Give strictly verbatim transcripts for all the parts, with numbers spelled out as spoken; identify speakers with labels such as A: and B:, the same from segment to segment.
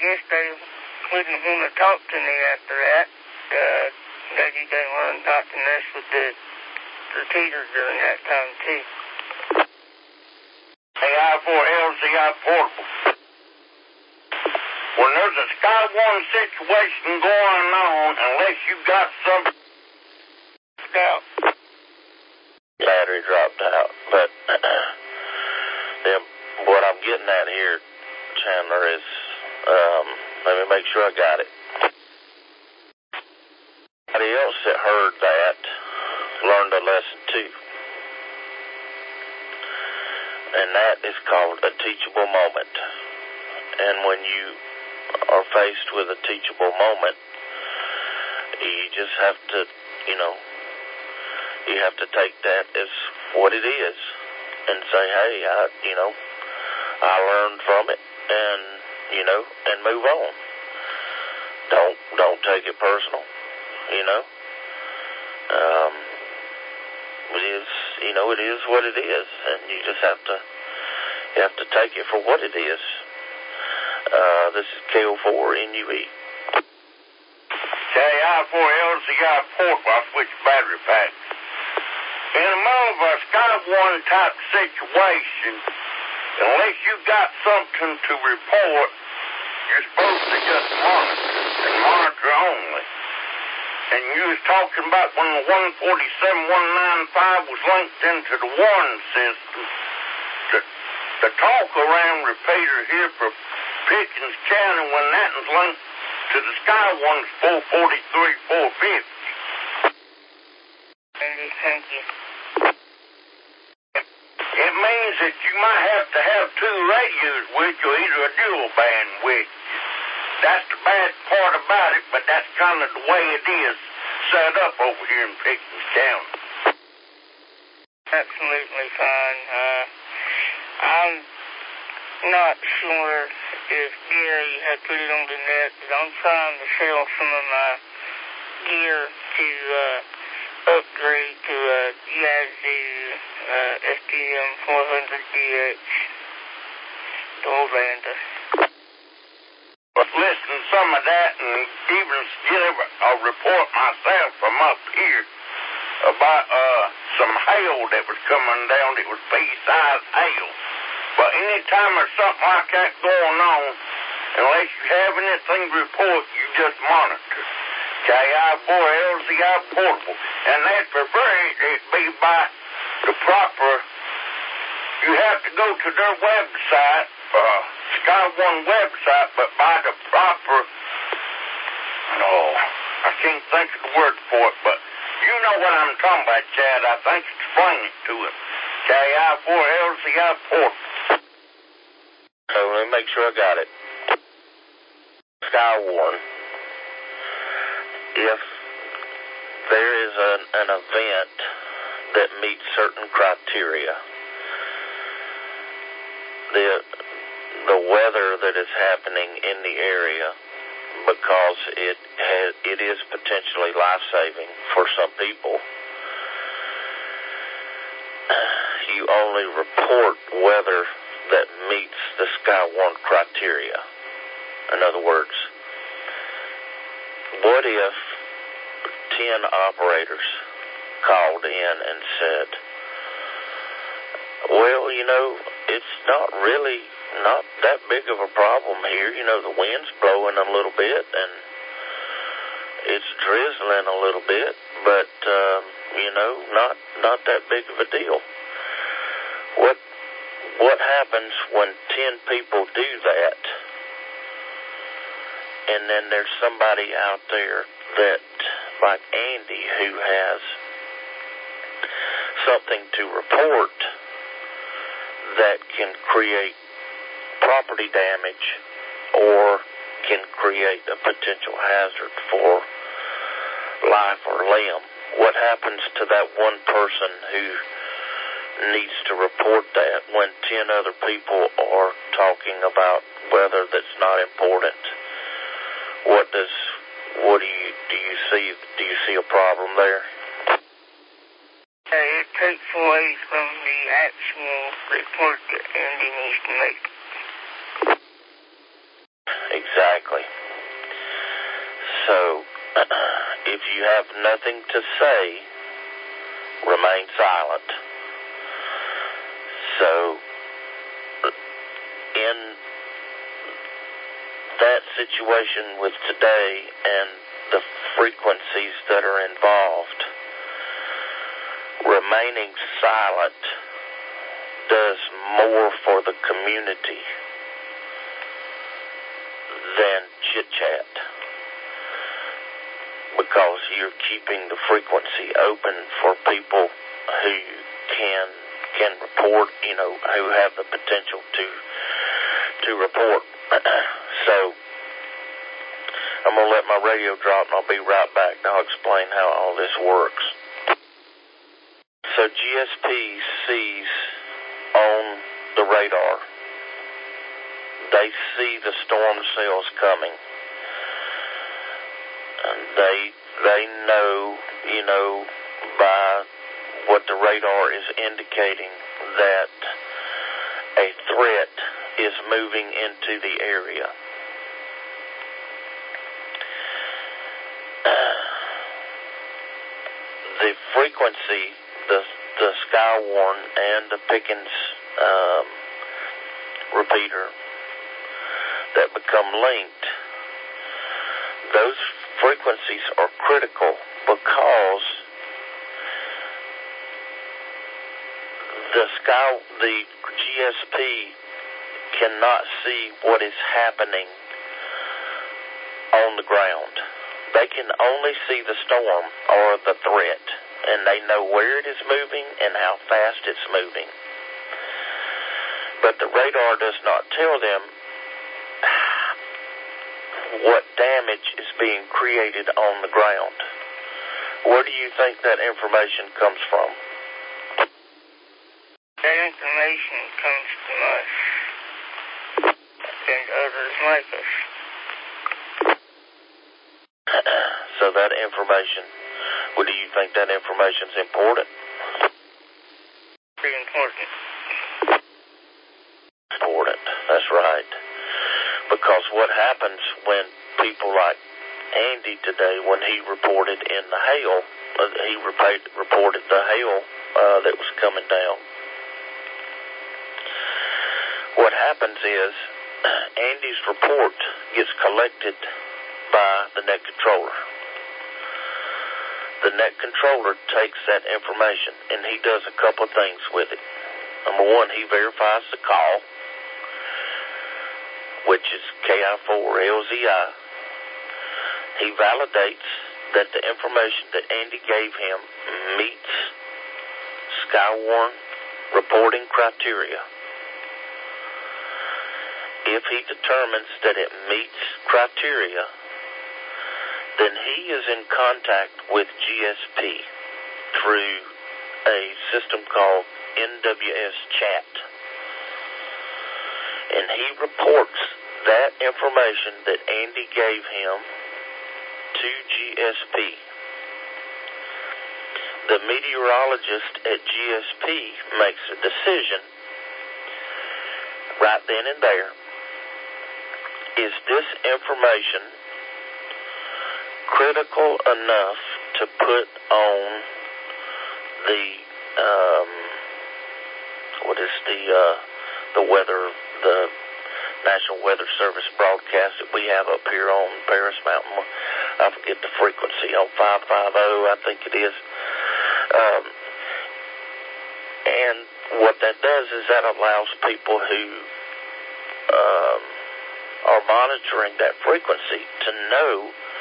A: guess they wouldn't want to talk to me after that. Uh, that you didn't want to talk to mess with the, the teachers during that time, too.
B: A I four L C I portable. When there's a Sky One situation going on, unless you got some
A: out.
C: Battery dropped out, but then what I'm getting at here, Chandler, is um, let me make sure I got it. Anybody else that heard that learned a lesson too, and that is called a teachable moment. And when you are faced with a teachable moment, you just have to, you know, you have to take that as what it is and say, hey, I, you know, I learned from it, and, you know, and move on. Don't, don't take it personal, you know. Um, it is, you know, it is what it is, and you just have to, you have to take it for what it is. Uh, this is K O four N U E.
B: K I four L C I portable. I switch battery packs. In the middle of a Sky One type situation, unless you got something to report, you're supposed to just monitor and monitor only. And you was talking about when the one forty-seven one ninety-five was linked into the Warren system, the, the talk around repeater here for Pickens County when that was linked to the Sky One's four forty-three four fifty.
A: Thank you.
B: It means that you might have to have two radios with you, either a dual band with you. That's the bad part about it, but that's kind of the way it is set up over here in Pickens County.
A: Absolutely fine. Uh, I'm not sure if Gary had put it on the net, but I'm trying to sell some of my gear to uh, upgrade to a Yazoo uh, S T M four hundred D X dual bander.
B: But listen to some of that and even give a report myself from up here about uh, some hail that was coming down. It was pea-sized hail. But anytime there's something like that going on, unless you have anything to report, you just monitor. K I four L C I portable. And they'd prefer it be by the proper, you have to go to their website, uh, Sky One website, but by the proper, no, I can't think of the word for it, but you know what I'm talking about, Chad. I think explain it to him. K I four L C I portable.
C: So let me make sure I got it. Sky One. If there is an, an event that meets certain criteria, the the weather that is happening in the area, because it has, it is potentially life-saving for some people, you only report weather that meets the Sky One criteria. In other words, what if ten operators called in and said, well, you know, it's not really not that big of a problem here. You know, the wind's blowing a little bit and it's drizzling a little bit, but, um, you know, not not that big of a deal. What what happens when ten people do that? And then there's somebody out there that, like Andy, who has something to report that can create property damage or can create a potential hazard for life or limb. What happens to that one person who needs to report that when ten other people are talking about weather that's not important? What does, what do you, do you see, do you see a problem there?
A: Uh, it takes away from the actual report that Andy needs to make.
C: exactly. So, if you have nothing to say, remain silent. So, in that situation with today and the frequencies that are involved, remaining silent does more for the community than chit-chat, because you're keeping the frequency open for people who can can report, you know, who have the potential to to report. So I'm going to let my radio drop, and I'll be right back, and I'll explain how all this works. So G S P sees on the radar. They see the storm cells coming. And they they know, you know, by what the radar is indicating, that a threat is moving into the area. The frequency, the the Skywarn and the Pickens um, repeater that become linked, those frequencies are critical because the sky, the G S P cannot see what is happening on the ground. They can only see the storm or the threat, and they know where it is moving and how fast it's moving. But the radar does not tell them what damage is being created on the ground. Where do you think that information comes from?
A: That information comes from us and others like us.
C: So that information, well, do you think that information is important?
A: Pretty important.
C: Important, that's right. Because what happens when people like Andy today, when he reported in the hail, uh, he repaid, reported the hail uh, that was coming down. What happens is Andy's report gets collected by the net controller. The net controller takes that information, and he does a couple of things with it. Number one, he verifies the call, which is K I four L Z I. He validates that the information that Andy gave him meets Skywarn reporting criteria. If he determines that it meets criteria, then he is in contact with G S P through a system called N W S Chat. And he reports that information that Andy gave him to G S P. The meteorologist at G S P makes a decision right then and there. Is this information critical enough to put on the um, what is the uh, the weather the National Weather Service broadcast that we have up here on Paris Mountain? I forget the frequency, on five fifty, I think it is. Um, and what that does is that allows people who um, are monitoring that frequency to know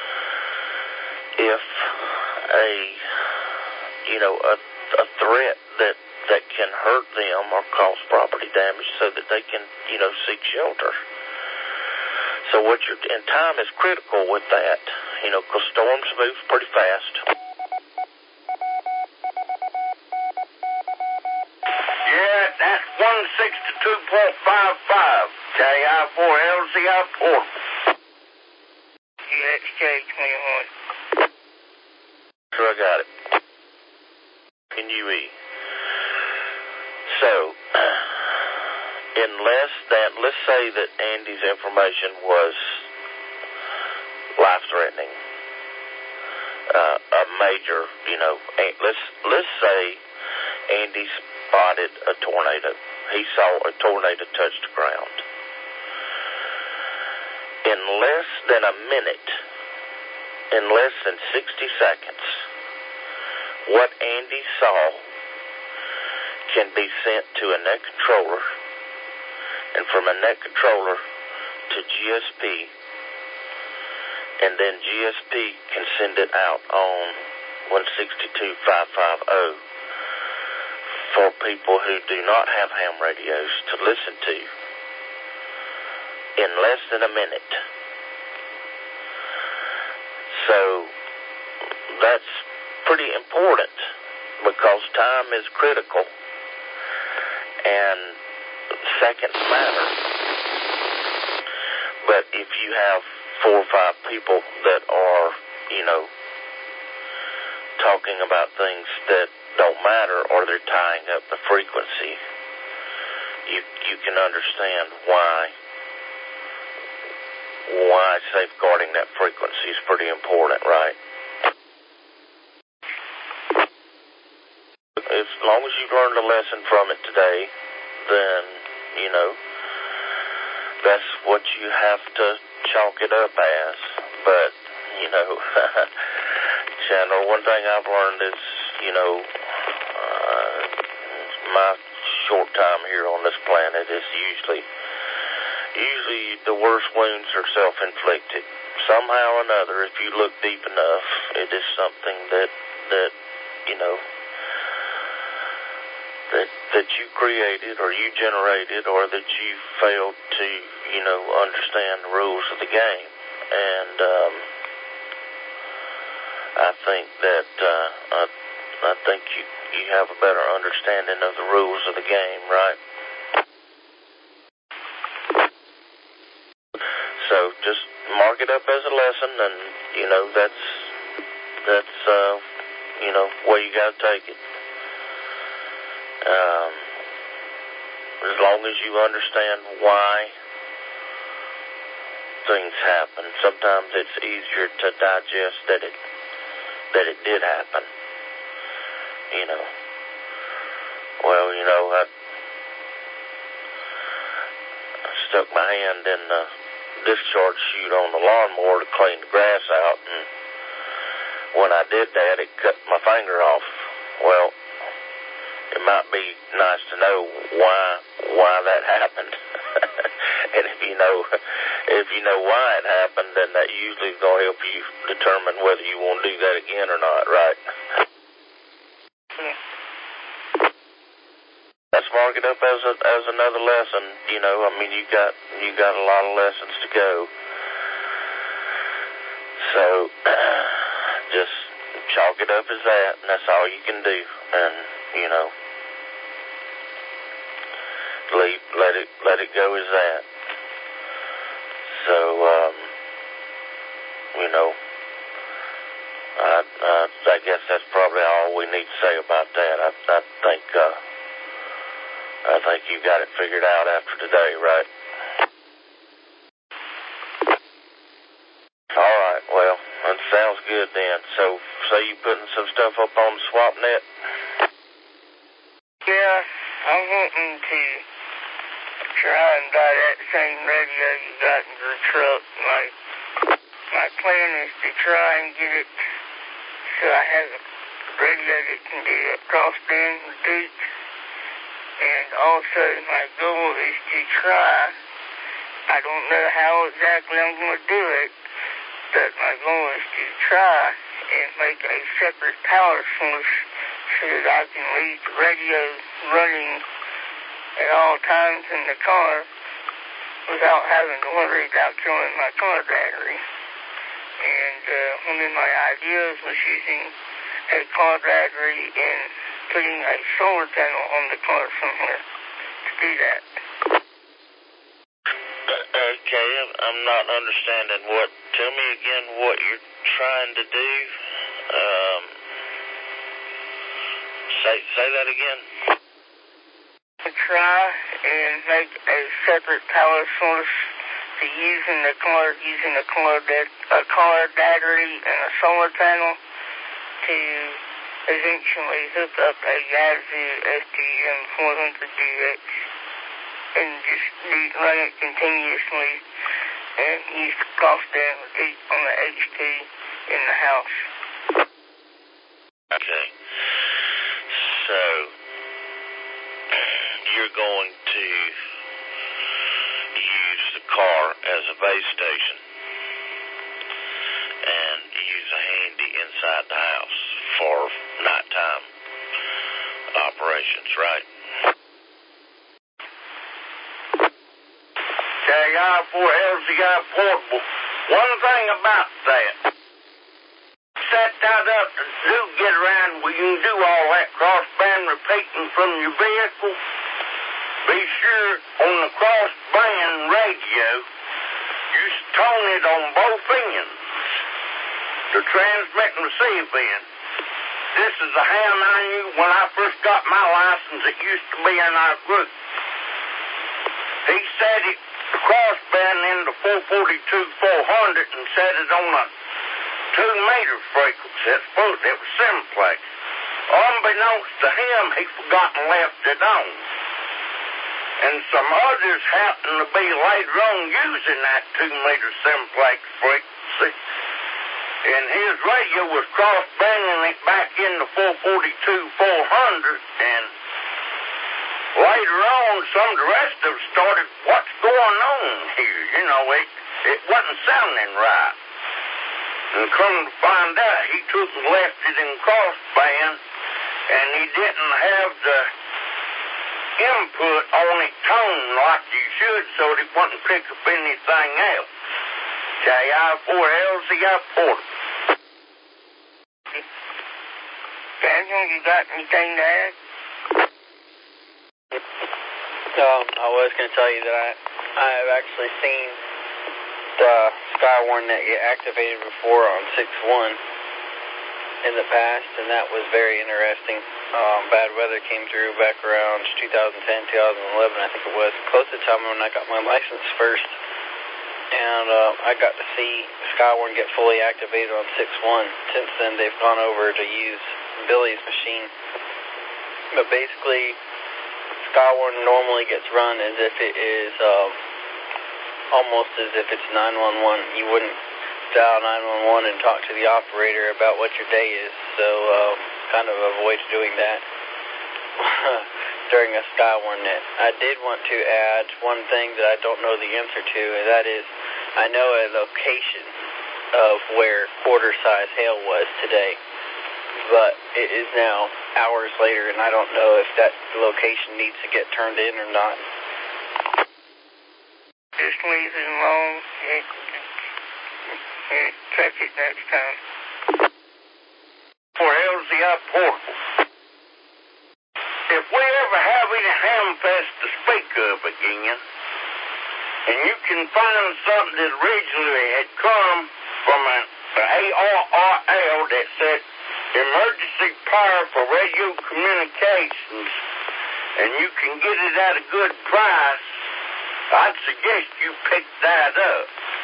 C: if a you know a, a threat that that can hurt them or cause property damage, so that they can you know seek shelter. So what you're and time is critical with that, you know, because storms move pretty fast.
B: Yeah, that's one sixty-two point five five K I four L Z I four.
A: U X J twenty-one.
C: Sure, I got it. N U E. So, in less than, let's say that Andy's information was life-threatening, uh, a major, you know, let's let's say Andy spotted a tornado. He saw a tornado touch the ground. In less than a minute, in less than sixty seconds, what Andy saw can be sent to a net controller, and from a net controller to G S P, and then G S P can send it out on one sixty-two five fifty for people who do not have ham radios to listen to in less than a minute. So that's pretty important because time is critical and seconds matter. But if you have four or five people that are, you know, talking about things that don't matter, or they're tying up the frequency, you you can understand why why safeguarding that frequency is pretty important, right? As long as you've learned a lesson from it today, then, you know, that's what you have to chalk it up as. But, you know, Chandler, one thing I've learned is, you know, uh, my short time here on this planet is usually, usually the worst wounds are self-inflicted. Somehow or another, if you look deep enough, it is something that, that, you know, that that you created or you generated, or that you failed to, you know, understand the rules of the game. And um, I think that uh, I, I think you, you have a better understanding of the rules of the game, right? So just mark it up as a lesson, and, you know, that's, that's uh, you know, where you got to take it. Um, as long as you understand why things happen, sometimes it's easier to digest that it that it did happen. You know, well, you know, I, I stuck my hand in the discharge chute on the lawnmower to clean the grass out, and when I did that, it cut my finger off. Well, it might be nice to know why why that happened. And if you know if you know why it happened, then that usually is going to help you determine whether you want to do that again or not, right? Let's mark it up as a, as another lesson. You know, I mean, you got you got a lot of lessons to go. So just chalk it up as that, and that's all you can do. And, you know, leave, let it let it go as that. So, um, you know, I, I, I guess that's probably all we need to say about that. I, I think uh, I think you got it figured out after today, right? All right. Well, that sounds good then. So, say you putting some stuff up on the swap net?
A: Yeah, I'm wanting to try and buy that same radio you got in your truck. My my plan is to try and get it so I have a radio that can do a crossband with Duke. And also my goal is to try, I don't know how exactly I'm going to do it, but my goal is to try and make a separate power source so that I can leave the radio running at all times in the car without having to worry about killing my car battery. And uh, one of my ideas was using a car battery and putting a solar panel on the car somewhere to do that.
C: Okay, I'm not understanding what. Tell me again what you're trying to do. Um, say say that again.
A: I'm try and make a separate power source to using the car, using a car, a car battery and a solar panel to eventually hook up a Yazoo S G M four hundred D X and just run it continuously and use the crossband on the H T in the house.
C: Okay. So, you're going to use the car as a base station and use a handy inside the house for nighttime operations, right?
B: K I four L Z I portable. One thing about that, set that up to do get around where you can do all that crossband repeating from your vehicle. Be sure on the crossband radio, you tone it on both ends, the transmit and receive end. This is a ham I knew when I first got my license. It used to be in our group. He set it, the crossband into four forty-two four hundred and set it on a two meter frequency. That's supposed it was simplex. Unbeknownst to him, he forgot and left it on. And some others happened to be later on using that two meter simplex frequency. And his radio was cross-banging it back into four forty-two four hundred. And later on, some of the rest of us started, what's going on here? You know, it, it wasn't sounding right. And come to find out, he took and left it in crossband, and he didn't have the input on it tone like you should, so it wouldn't pick up anything else. K I four L Z I portable.
A: Daniel, you got anything to add?
D: Um, I was going to tell you that I, I have actually seen the Skywarn net get activated before on six one in the past, and that was very interesting. Um, bad weather came through back around two thousand ten, two thousand eleven, I think it was, close to the time when I got my license first. And uh, I got to see Skywarn get fully activated on six one. Since then, they've gone over to use Billy's machine. But basically, Skywarn normally gets run as if it is um, almost as if it's nine one one. You wouldn't dial nine one one and talk to the operator about what your day is, so um, kind of avoid doing that during a Skywarn net. I did want to add one thing that I don't know the answer to, and that is I know a location of where quarter-size hail was today, but it is now hours later, and I don't know if that location needs to get turned in or not.
A: Just leave it alone and, and check it next time.
B: For L Z I portable. If we ever have any hamfest to speak of again, and you can find something that originally had come from an A R R L that said emergency power for radio communications, and you can get it at a good price, I'd suggest you pick that up.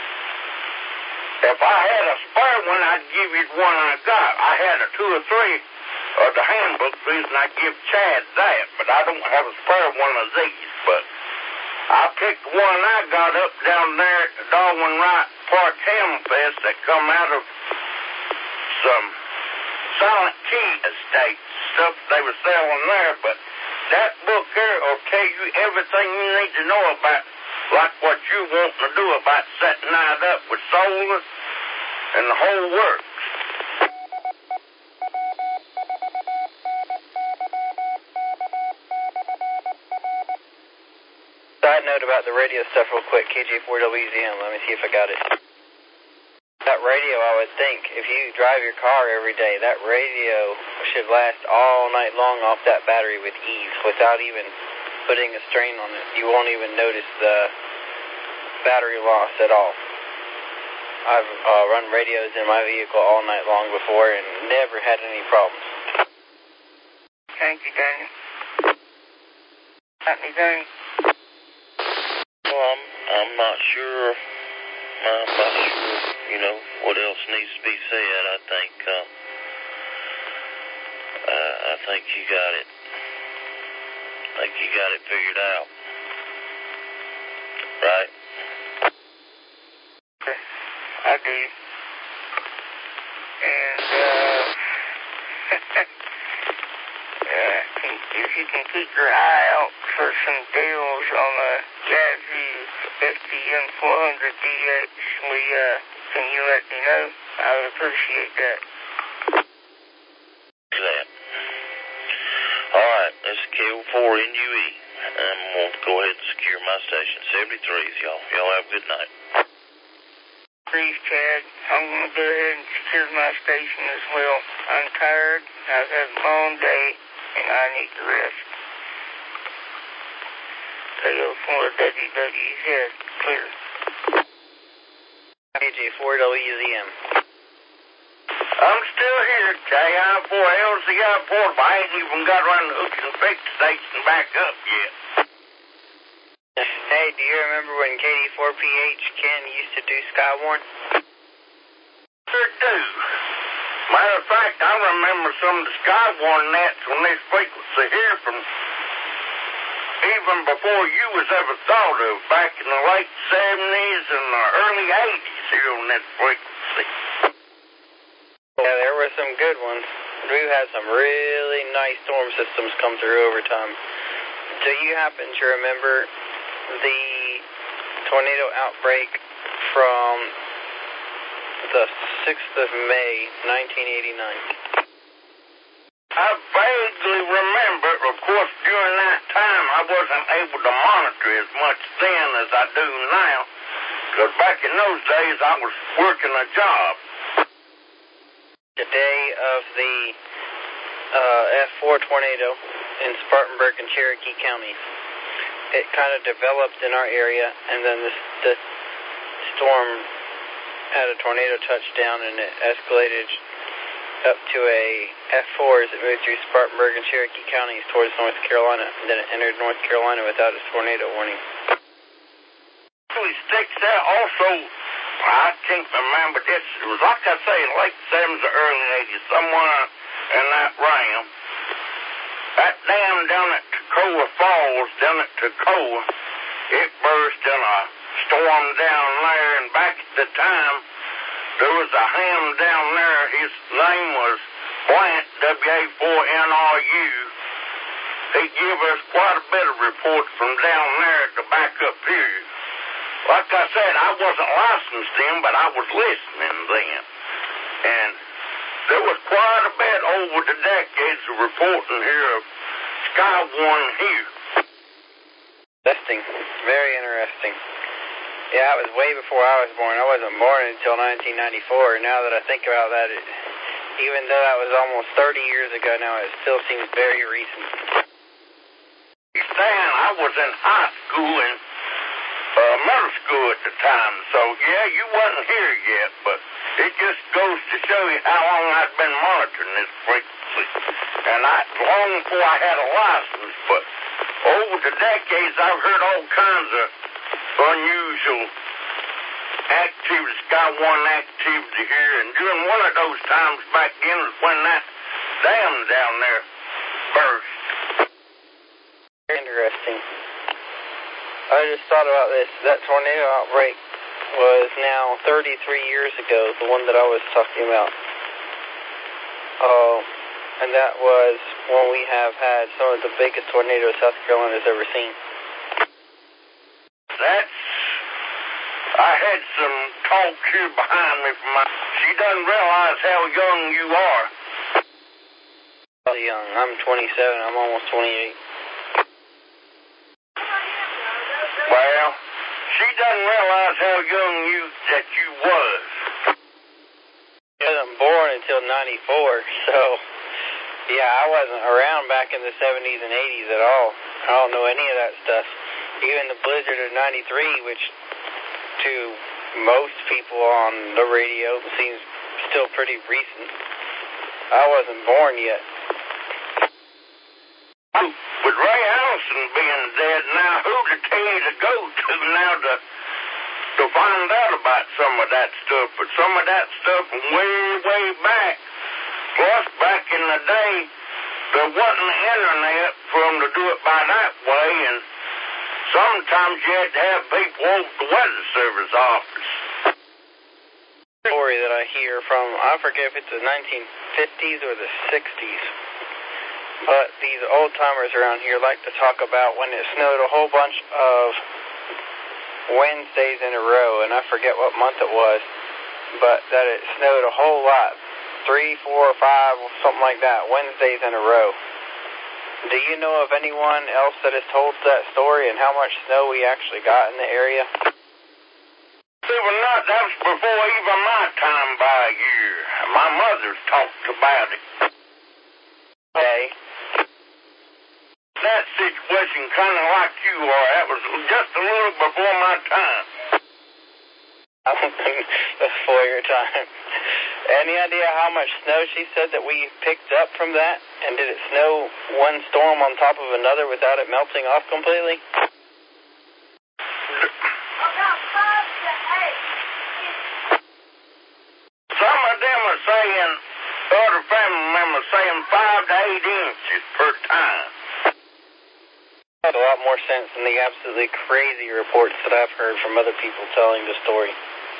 B: If I had a spare one, I'd give you the one I got. I had a two or three of the handbook reason I give Chad that, but I don't have a spare one of these. But I picked the one I got up down there at the Darwin Wright Park Hamfest that come out of some Silent Key estate stuff they were selling there. But that book here will tell you everything you need to know about, like what you want to do about setting that up with solar and the whole works.
D: Side note about the radio stuff real quick, K J four W Z M, let me see if I got it. That radio, I would think, if you drive your car every day, that radio should last all night long off that battery with ease without even putting a strain on it. You won't even notice the battery loss at all. I've uh, run radios in my vehicle all night long before and never had any problems.
A: Thank you, Daniel. Got anything?
C: Well, I'm, I'm not sure. I'm not sure, you know, what else needs to be said. I think, uh, uh, I think you got it. I think you got it figured out. Right?
A: I do. And, uh, uh, if you can keep your eye out for some deals on the Yazoo S T M four hundred D X, we, uh, can you let me know? I would appreciate that.
C: That. Alright, this is K O four N U E. I'm going to go ahead and secure my station. seventy-threes, y'all. Y'all have a good night.
A: Please, Chad. I'm going to go ahead and secure my station as well. I'm tired. I've had a long day, and I need to rest. K O four W W Z, clear.
D: A J four W Z M.
B: I'm still here, K I four L Z I four, but I ain't even got around the hook and fix station back up yet.
D: Hey, do you remember when K D four P H Ken used to do Skywarn?
B: Sure do. Matter of fact, I remember some of the Skywarn nets on this frequency here from even before you was ever thought of, back in the late seventies and the early eighties here on this frequency.
D: Yeah, there were some good ones. We've had some really nice storm systems come through over time. Do you happen to remember the tornado outbreak from the sixth of May, nineteen eighty-nine?
B: I vaguely remember, of course, during that time I wasn't able to monitor as much then as I do now, because back in those days I was working a job.
D: The day of the uh, F four tornado in Spartanburg and Cherokee counties. It kind of developed in our area, and then the, the storm had a tornado touchdown, and it escalated up to a F four as it moved through Spartanburg and Cherokee counties towards North Carolina, and then it entered North Carolina without a tornado warning.
B: Actually sticks out also, I can't remember this, it was like I say, late seventies or early eighties, somewhere in that realm. That dam down at Toccoa Falls, down at Toccoa, it burst in a storm down there, and back at the time, there was a ham down there, his name was Blant, W A four N R U. He gave us quite a bit of reports from down there to back up here. Like I said, I wasn't licensed then, but I was listening then. And there was quite a bit over the decades of reporting here of Skywarn here.
D: Interesting. Very interesting. Yeah, it was way before I was born. I wasn't born until nineteen ninety-four. Now that I think about that, it, even though that was almost thirty years ago now, it still seems very recent.
B: Stan, I was in high school and uh, middle school at the time, so yeah, you wasn't here yet, but it just goes to show you how long I'd been monitoring this frequency. And I, long before I had a license, but over the decades, I've heard all kinds of unusual activity, Skywarn activity here, and during one of those times back then was when that dam down there burst.
D: Interesting. I just thought about this. That tornado outbreak was now thirty-three years ago, the one that I was talking about. Oh, and that was when we have had some of the biggest tornadoes South Carolina's ever seen.
B: That's... I had some talk here behind me from my... She doesn't realize how young you are.
D: Oh, young. I'm twenty-seven. I'm almost twenty-eight.
B: Well, she doesn't realize how young you that you was.
D: I wasn't born until ninety-four, so yeah, I wasn't around back in the seventies and eighties at all. I don't know any of that stuff. Even the blizzard of ninety-three, which to most people on the radio seems still pretty recent. I wasn't born yet.
B: with Ray Allison being dead now, who to tell you to go to now to to find out about some of that stuff? But some of that stuff way, way back. Plus, back in the day, there wasn't the internet for them to do it by that way, and sometimes you had to have people over the Weather Service office.
D: Story that I hear from, I forget if it's the nineteen fifties or the sixties, but these old timers around here like to talk about when it snowed a whole bunch of Wednesdays in a row, and I forget what month it was, but that it snowed a whole lot, three, four, or five, something like that, Wednesdays in a row. Do you know of anyone else that has told that story and how much snow we actually got in the area?
B: Even not, that was before even my time by a year. My mother's talked about it.
D: Okay.
B: That situation kind of like you are. That was just a little before my time.
D: Before your time. Any idea how much snow she said that we picked up from that? And did it snow one storm on top of another without it melting off completely?
B: Some of them are saying, other family members saying five to eight inches per time.
D: That had a lot more sense than the absolutely crazy reports that I've heard from other people telling the story.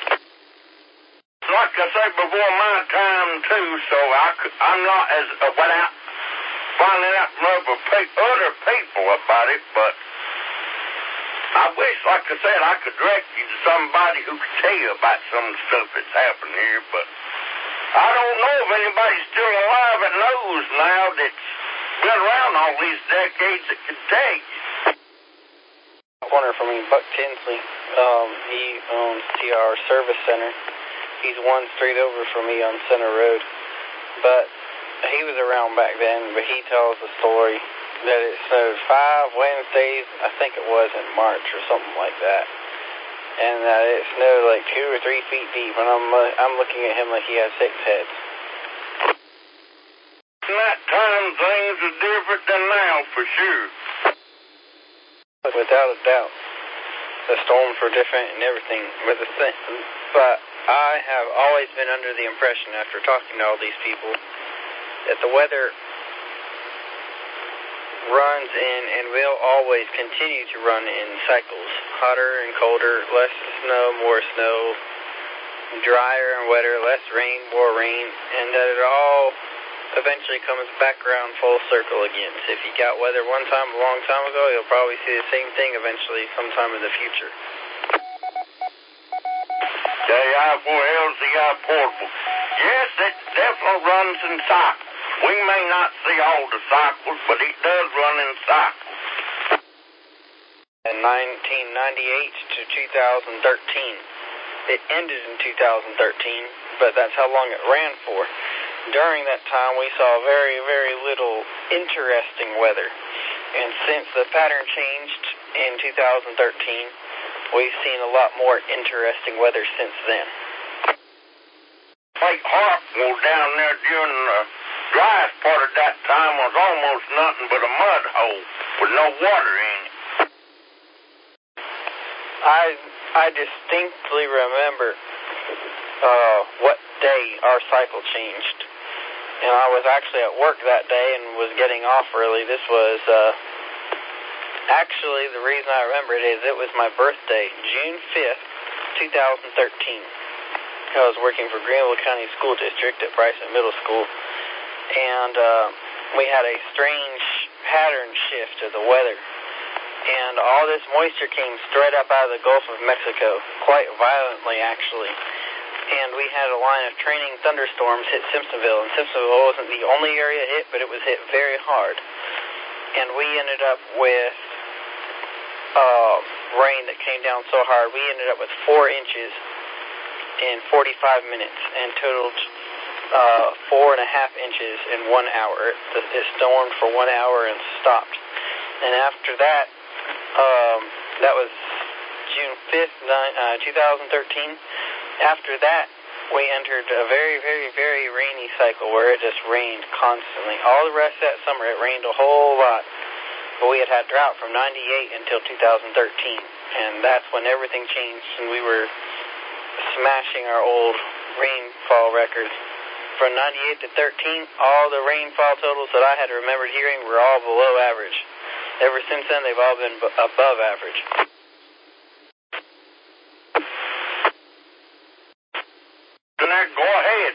B: Like I say, before my time, too, so I could, I'm not as, uh, without finding out from other, pe- other people about it, but I wish, like I said, I could direct you to somebody who could tell you about some of the stuff that's happened here, but I don't know if anybody's still alive that knows now that's been around all these decades that could tell you.
D: Corner from me, Buck Tinsley. Um, he owns T R Service Center. He's one street over from me on Center Road. But he was around back then, but he tells the story that it snowed five Wednesdays, I think it was in March or something like that. And that it snowed like two or three feet deep, and I'm, uh, I'm looking at him like he has six heads.
B: In that time, things are different than now, for sure.
D: Without a doubt. The storms were different and everything. But, the thing, but I have always been under the impression, after talking to all these people, that the weather runs in and will always continue to run in cycles. Hotter and colder, less snow, more snow, drier and wetter, less rain, more rain, and that it all eventually comes back around full circle again. So if you got weather one time a long time ago, you'll probably see the same thing eventually sometime in the future.
B: J I four L Z I portable. Yes, it definitely runs in cycles. We may not see all the cycles, but it does run in cycles.
D: In nineteen ninety-eight to two thousand thirteen. It ended in two thousand thirteen, but that's how long it ran for. During that time, we saw very, very little interesting weather. And since the pattern changed in two thousand thirteen, we've seen a lot more interesting weather since then.
B: Lake Harpwell down there during the driest part of that time was almost nothing but a mud hole with no water in it.
D: I I distinctly remember uh, what day our cycle changed. And I was actually at work that day and was getting off early. This was, uh, actually, the reason I remember it is it was my birthday, June fifth, two thousand thirteen. I was working for Greenville County School District at Bryson Middle School. And uh, we had a strange pattern shift of the weather. And all this moisture came straight up out of the Gulf of Mexico, quite violently, actually. And we had a line of training thunderstorms hit Simpsonville, and Simpsonville wasn't the only area hit, but it was hit very hard. And we ended up with uh, rain that came down so hard, we ended up with four inches in forty-five minutes, and totaled uh, four and a half inches in one hour. It, it stormed for one hour and stopped. And after that, um, that was June fifth, uh, two thousand thirteen. After that, we entered a very, very, very rainy cycle where it just rained constantly. All the rest of that summer, it rained a whole lot. but we had had drought from ninety-eight until two thousand thirteen, and that's when everything changed, and we were smashing our old rainfall records. From ninety-eight to thirteen, all the rainfall totals that I had remembered hearing were all below average. Ever since then, they've all been b- above average.
B: Now, go ahead.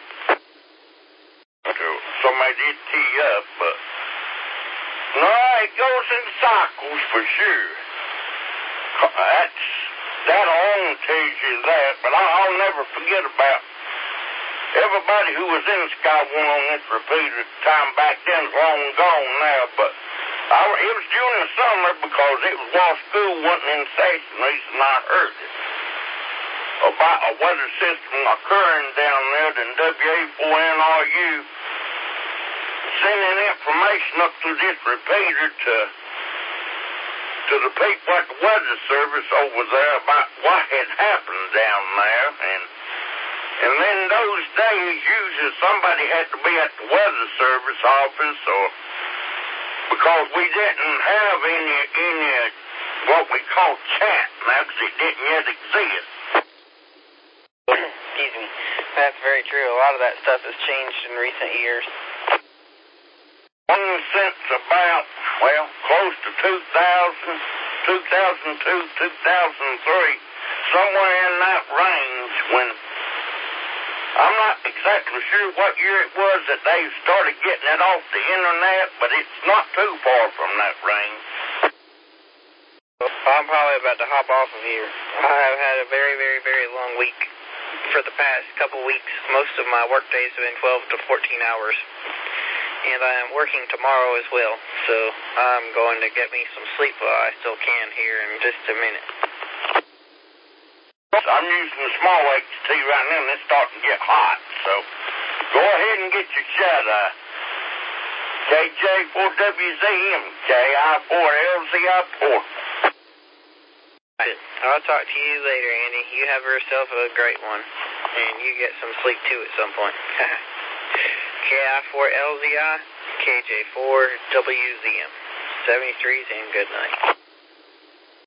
B: Somebody did tee you up, but no, it goes in cycles for sure. That's, that alone tells you that, but I'll never forget about everybody who was in Sky One on this repeater time back then is long gone now, but I, it was during the summer because it was while school wasn't in session, the reason I heard it. About a weather system occurring down there, then W A four N R U sending information up through this repeater to to the people at the weather service over there about what had happened down there, and and then those days usually somebody had to be at the weather service office, or because we didn't have any any what we call chat now, because it didn't yet exist.
D: Excuse me. That's very true. A lot of that stuff has changed in recent years.
B: Since about, well, close to two thousand, two thousand two, two thousand three, somewhere in that range, when I'm not exactly sure what year it was that they started getting it off the internet, but it's not too far from that range.
D: I'm probably about to hop off of here. I have had a very, very, very long week. For the past couple weeks, most of my work days have been twelve to fourteen hours. And I am working tomorrow as well, so I'm going to get me some sleep while I still can here in just a minute.
B: I'm using the small H T right now, and it's starting to get hot, so go ahead and get your shut eye. K J four W Z M, K I four L Z I four.
D: I'll talk to you later, Andy. You have yourself a great one, and you get some sleep too at some point. K I four L Z I, K J four W Z M. seventy-threes and good night.